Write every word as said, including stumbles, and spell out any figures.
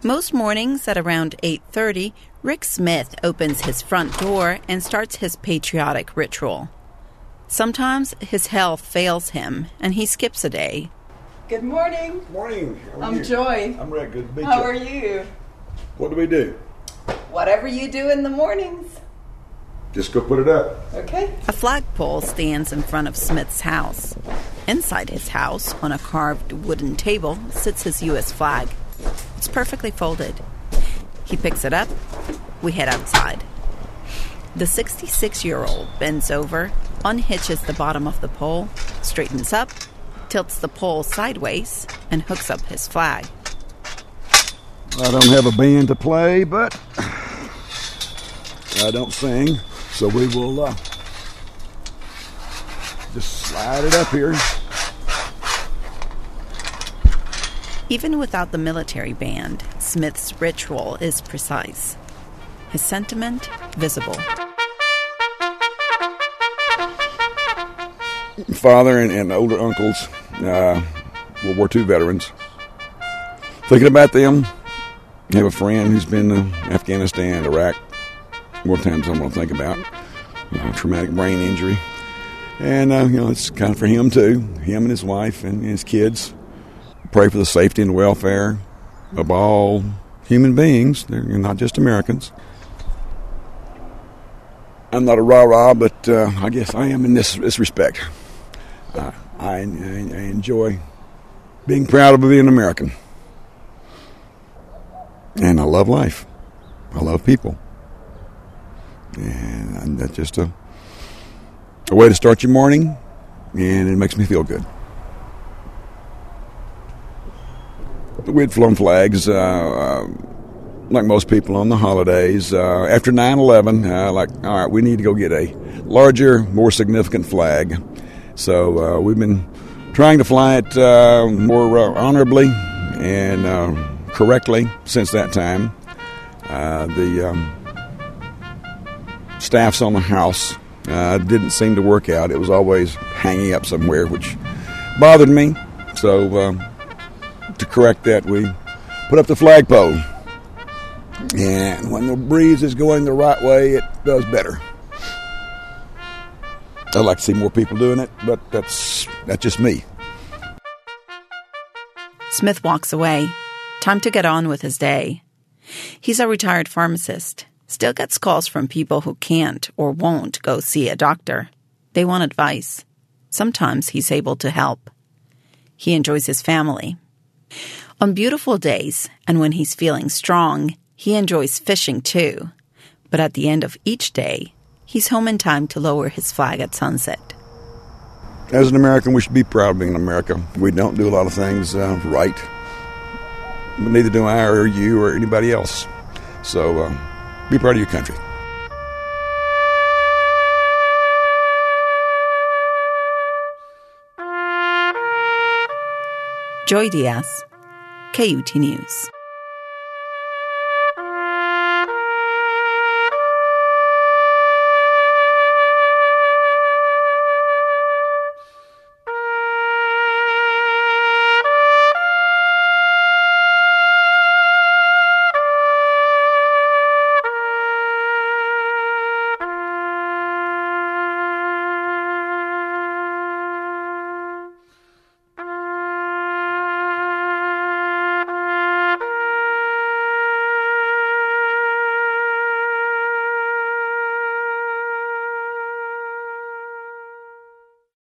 Most mornings at around eight thirty, Rick Smith opens his front door and starts his patriotic ritual. Sometimes his health fails him, and he skips a day. Good morning. Good morning. How are I'm you? Joy. I'm Rick. Good to meet How you. are you? What do we do? Whatever you do in the mornings. Just go put it up. Okay. A flagpole stands in front of Smith's house. Inside his house, on a carved wooden table, sits his U S flag. It's perfectly folded. He picks it up. We head outside. The sixty-six-year-old bends over, unhitches the bottom of the pole, straightens up, tilts the pole sideways, and hooks up his flag. I don't have a band to play, but I don't sing, so we will uh, just slide it up here. Even without the military band, Smith's ritual is precise. His sentiment visible. Father and, and older uncles, uh, World War Two veterans. Thinking about them. I have a friend who's been to Afghanistan, Iraq, more times I'm going to think about. Uh, traumatic brain injury. And, uh, you know, it's kind of for him, too. Him and his wife and his kids. Pray for the safety and welfare of all human beings. They're not just Americans. I'm not a rah-rah, but uh, I guess I am in this, this respect. Uh, I, I, I enjoy being proud of being an American. And I love life. I love people. And that's just a, a way to start your morning, and it makes me feel good. We'd flown flags, uh, uh, like most people on the holidays. Uh, after nine eleven, uh, like, all right, we need to go get a larger, more significant flag. So uh, we've been trying to fly it uh, more uh, honorably and uh, correctly since that time. Uh, the um, staffs on the house uh, didn't seem to work out. It was always hanging up somewhere, which bothered me. So uh, to correct that, we put up the flagpole. And when the breeze is going the right way, it does better. I'd like to see more people doing it, but that's that's just me. Smith walks away. Time to get on with his day. He's a retired pharmacist. Still gets calls from people who can't or won't go see a doctor. They want advice. Sometimes he's able to help. He enjoys his family. On beautiful days, and when he's feeling strong, he enjoys fishing too. But at the end of each day, he's home in time to lower his flag at sunset. As an American, we should be proud of being in America. We don't do a lot of things uh, right. But neither do I or you or anybody else. So uh, be proud of your country. Joy Diaz, K U T News.